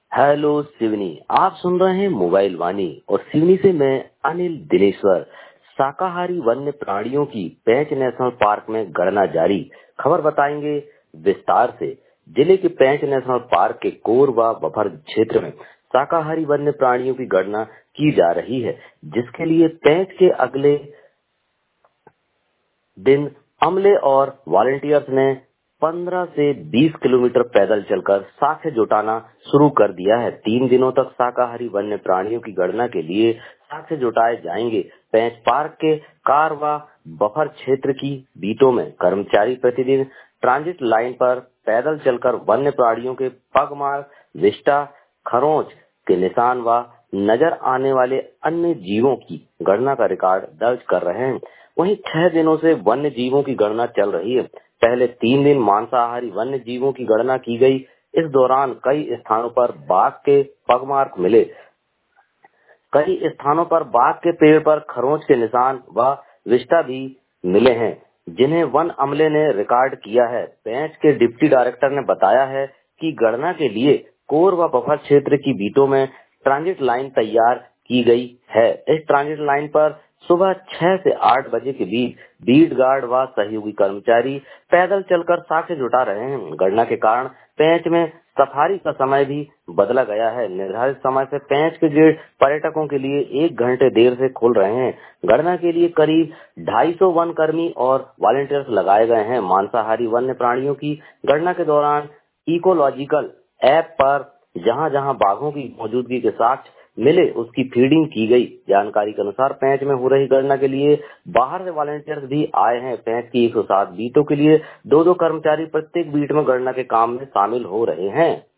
Hello Seoni. आप सुन रहे हैं मोबाइल वाणी और सिवनी से मैं अनिल दिनेश्वर। शाकाहारी वन्य प्राणियों की पेंच नेशनल पार्क में गणना जारी, खबर बताएंगे विस्तार से। जिले के पेंच नेशनल पार्क के कोरबा बफर क्षेत्र में शाकाहारी वन्य प्राणियों की गणना की जा रही है, जिसके लिए पेंच के अगले दिन अमले और वॉलंटियर्स ने 15 से 20 किलोमीटर पैदल चलकर साक्ष्य जुटाना शुरू कर दिया है। 3 दिनों तक शाकाहारी वन्य प्राणियों की गणना के लिए साक्ष्य जुटाए जाएंगे। पेंच पार्क के कारवा बफर क्षेत्र की बीटों में कर्मचारी प्रतिदिन ट्रांजिट लाइन पर पैदल चलकर वन्य प्राणियों के पगमार्क, विष्टा, खरोंच के निशान व नजर आने वाले अन्य जीवों की गणना का रिकॉर्ड दर्ज कर रहे हैं। वहीं 6 दिनों से वन्य जीवों की गणना चल रही है। पहले 3 दिन मांसाहारी वन्य जीवों की गणना की गई। इस दौरान कई स्थानों पर बाघ के पगमार्क मिले। कई स्थानों पर बाघ के पेड़ पर खरोंच के निशान व विष्टा भी मिले हैं, जिन्हें वन अमले ने रिकॉर्ड किया है। पेंच के डिप्टी डायरेक्टर ने बताया है कि गणना के लिए कोर व बफर क्षेत्र की बीटों में ट्रांजिट लाइन तैयार की गई है। इस ट्रांजिट लाइन पर सुबह 6 से 8 बजे के बीच बीट गार्ड व सहयोगी कर्मचारी पैदल चलकर साक्ष्य जुटा रहे हैं। गणना के कारण पेंच में सफारी का समय भी बदला गया है। निर्धारित समय से पेंच के गेट पर्यटकों के लिए 1 घंटे देर से खोल रहे हैं। गणना के लिए करीब 250 वन कर्मी और वॉलंटियर्स लगाए गए हैं। मांसाहारी वन्य प्राणियों की गणना के दौरान इकोलॉजिकल ऐप पर जहां जहां बाघों की मौजूदगी के साक्ष्य मिले, उसकी फीडिंग की गई। जानकारी के अनुसार पेंच में हो रही गणना के लिए बाहर से वॉलंटियर्स भी आए हैं। पेंच की 107 बीटों के लिए 2-2 कर्मचारी प्रत्येक बीट में गणना के काम में शामिल हो रहे हैं।